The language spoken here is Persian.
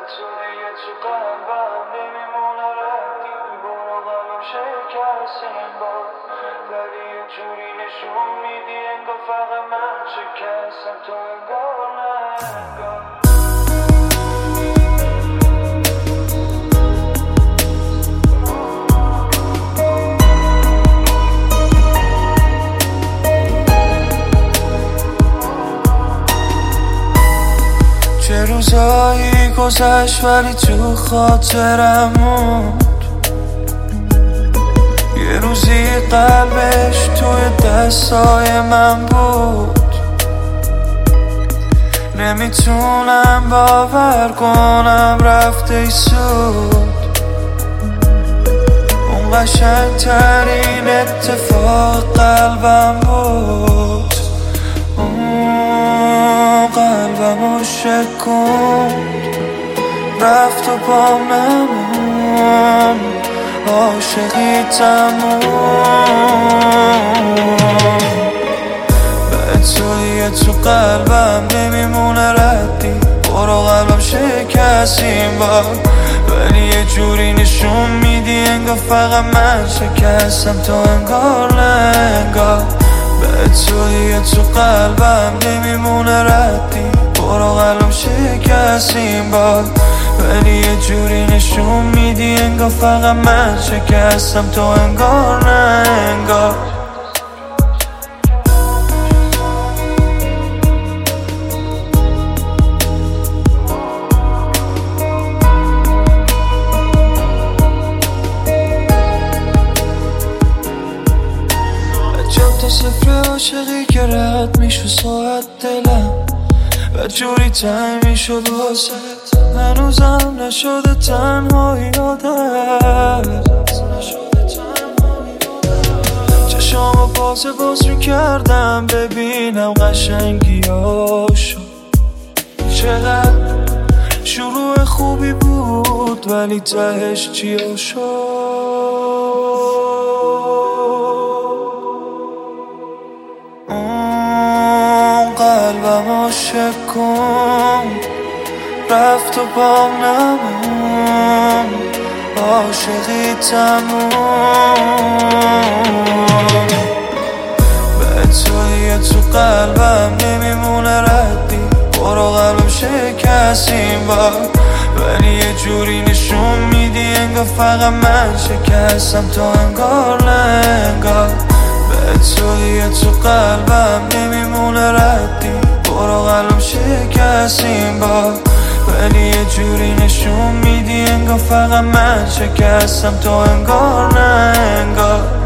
توی تو قلبم نمیمونه ردی برو قلبم شکستیم با ولی یه جوری نشون میدی انگار فقط من شکستم تو انگار نه انگار چه روزایی گذشت ولی تو خاطرم موند یه روزی قلبش توی دستای من بود نمیتونم باور کنم رفته ای سود اون قشنگترین اتفاق قلبم بود قلبمو شکند رفت و پام نمون عاشقی تموم به توی تو قلبم نمیمونه ردی برو قلبم شکستیم با ولی یه جوری نشون میدی انگار فقط من شکستم تو انگار نه انگار به توی تو قلبم نمیمونه ردی برو قلبم شکستیم با ولی یه جوری نشون میدی انگار فقط من شکستم تو انگار نه انگار تا صفر عاشقی که رد میشو ساعت دلم و جوری تنگ میشد واسه هنوزم نشده تنهایی یادت چشامو باز کردم ببینم قشنگیاشو چقدر شروع خوبی بود ولی تهش چیا شد قلبمو شکند رفت و پام نمون عاشقی تموم به توی تو قلبم نمیمونه ردی برو قلبم شکستیم با ولی یه جوری نشون میدی انگار فقط من شکستم تو انگار نه انگار به توی تو قلبم نمیمونه ردی برو قلبم شکستیم با ولی یه جوری نشون میدی انگار فقط من شکستم تو انگار نه انگار